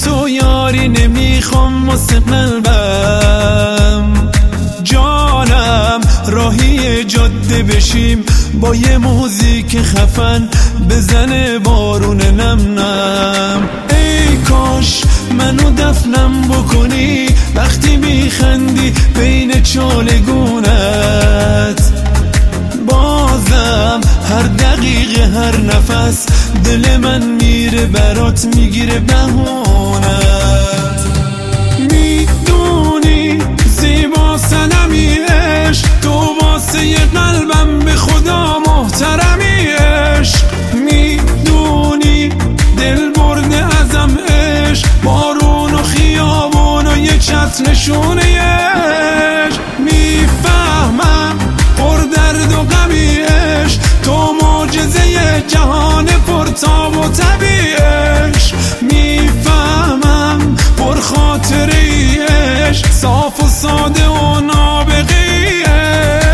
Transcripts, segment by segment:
تو یاری نمیخوام واسه قلبم جانم، راهی جاده بشیم با یه موزیک خفن بزنه بارون نم نم. ای کاش منو دفنم بکنی وقتی میخندی بین چالگونت، بازم هر دقیقه هر نفس دل من میره برات میگیره بهونت. میدونی زیبا صنمی عشق، تو واسه قلبم به خدا محترمی عشق. میدونی دل برده ازم عشق، بارون و خیابون و یه چت نشونه عشق. میفهمم پر درد و غمی عشق، تو معجزه جهان پرتاب و طبیعی عشق. میفهمم پر خاطره عشق، صاف و ساده و نابغی عشق.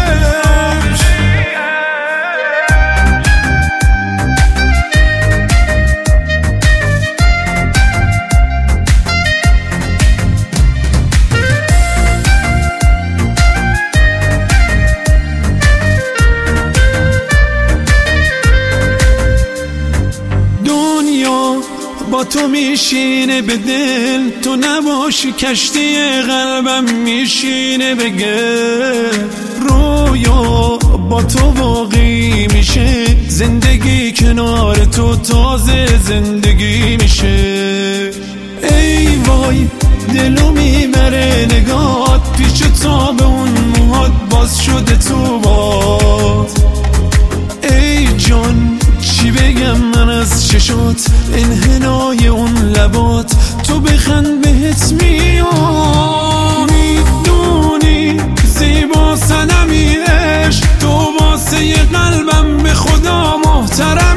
با تو میشینه به دل، تو نباشی کشتی قلبم میشینه بگه. رویا با تو واقعی میشه، زندگی کنار تو تازه زندگی میشه. ای وای دلو میبره نگات، پیچ تا به اون موهات باز شده تو باد. ای جان چی بگم من از چشات، انحنای اون لبات، تو بخند بهت میاد. میدونی زیبا صنمی عشق، تو واسه قلبم به خدا محترم